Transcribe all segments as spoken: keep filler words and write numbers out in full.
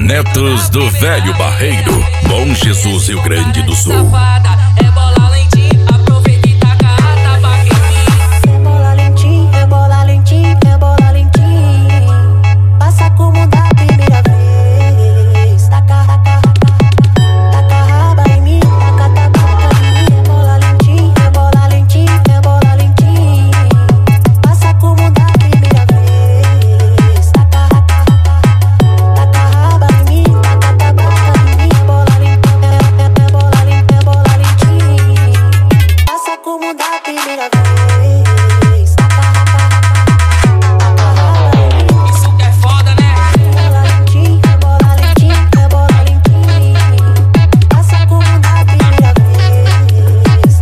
Netos do Velho Barreiro, Bom Jesus, Rio Grande do Sul. É bola lentinha, aproveita e taca a tabaca em mim. É bola lentinha, é bola lentinha, é bola lentinha. Passa como da primeira vez. Taca, taca, taca raba em mim, taca tabaca em mim. É bola lentinha, é bola lentinha, é bola lentinha. Passa como da primeira vez. Taca, taca raba em mim, taca tabaca em mim. É bola lentinha, é bola lentinha, é bola lentinha. Passa como da primeira vez. Isso que é foda, né? Bola lentinha, bola lentinha, é bola lentinha. Passa como da primeira vez.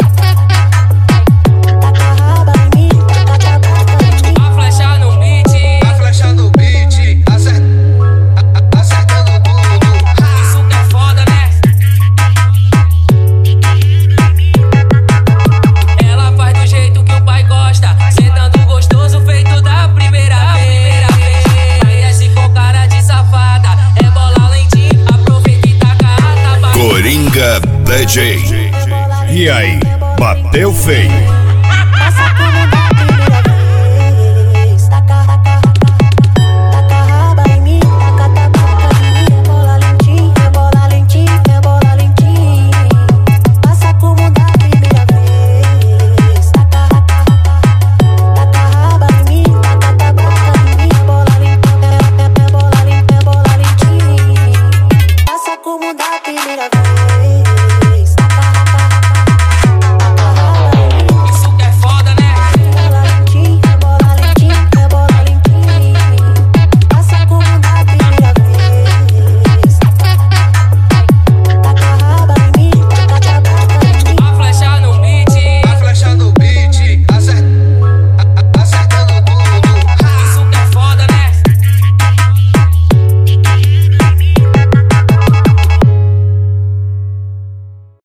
Taca raba em mim, taca tabaca em mim. A flecha no beat, A flecha no beat, acer- a- acertando tudo. isso que é foda, né? Ela faz do jeito que o pai gosta, sentando gostoso, feito da primeira vez. Vai desce com cara de safada, é bola lentinha, aproveita e taca a tabaca. Coringa D J. É bola E aí, bateu feio?